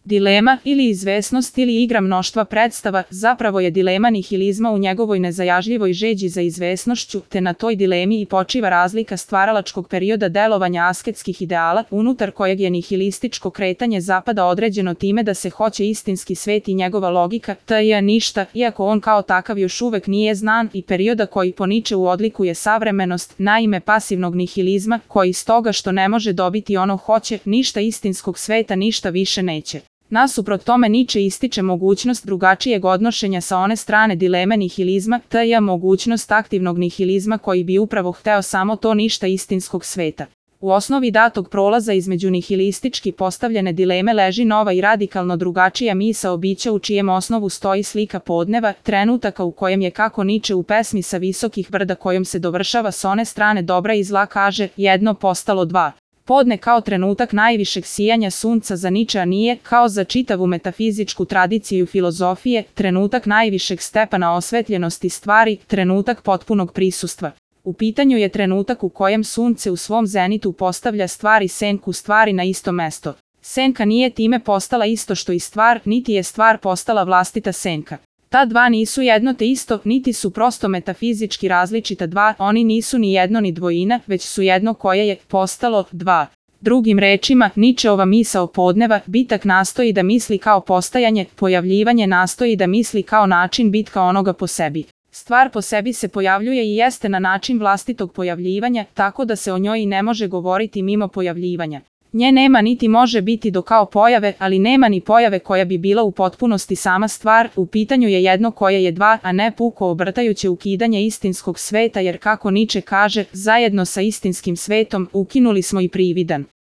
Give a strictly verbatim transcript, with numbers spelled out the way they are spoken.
Dilema ili izvesnost ili igra mnoštva predstava zapravo je dilema nihilizma u njegovoj nezajažljivoj žeđi za izvesnošću, te na toj dilemi i počiva razlika stvaralačkog perioda delovanja asketskih ideala, unutar kojeg je nihilističko kretanje zapada određeno time da se hoće istinski svet i njegova logika, t j. ništa, iako on kao takav još uvek nije znan, i perioda koji po Ničeu odlikuje savremenost, naime pasivnog nihilizma, koji stoga što ne može dobiti ono hoće, ništa istinskog sveta ništa više neće. Nasuprot tome Niče ističe mogućnost drugačijeg odnošenja sa one strane dileme nihilizma, t j. mogućnost aktivnog nihilizma koji bi upravo hteo samo to ništa istinskog sveta. U osnovi datog prolaza između nihilistički postavljene dileme leži nova i radikalno drugačija misao bića u čijem osnovu stoji slika podneva, trenutaka u kojem je, kako Niče u pesmi Sa visokih brda kojom se dovršava s one strane dobra i zla kaže, jedno postalo dva. Podne kao trenutak najvišeg sijanja sunca za Ničea nije, kao za čitavu metafizičku tradiciju filozofije, trenutak najvišeg stepana osvetljenosti stvari, trenutak potpunog prisustva. U pitanju je trenutak u kojem sunce u svom zenitu postavlja stvar i senku stvari na isto mesto. Senka nije time postala isto što i stvar, niti je stvar postala vlastita senka. Ta dva nisu jedno te isto, niti su prosto metafizički različita dva, oni nisu ni jedno ni dvojina, već su jedno koje je postalo dva. Drugim rečima, Ničeova misao podneva, bitak nastoji da misli kao postajanje, pojavljivanje nastoji da misli kao način bitka onoga po sebi. Stvar po sebi se pojavljuje i jeste na način vlastitog pojavljivanja, tako da se o njoj i ne može govoriti mimo pojavljivanja. Nje nema niti može biti do kao pojave, ali nema ni pojave koja bi bila u potpunosti sama stvar, u pitanju je jedno koje je dva, a ne puko obrtajuće ukidanje istinskog sveta jer kako Niče kaže, zajedno sa istinskim svetom ukinuli smo i prividan.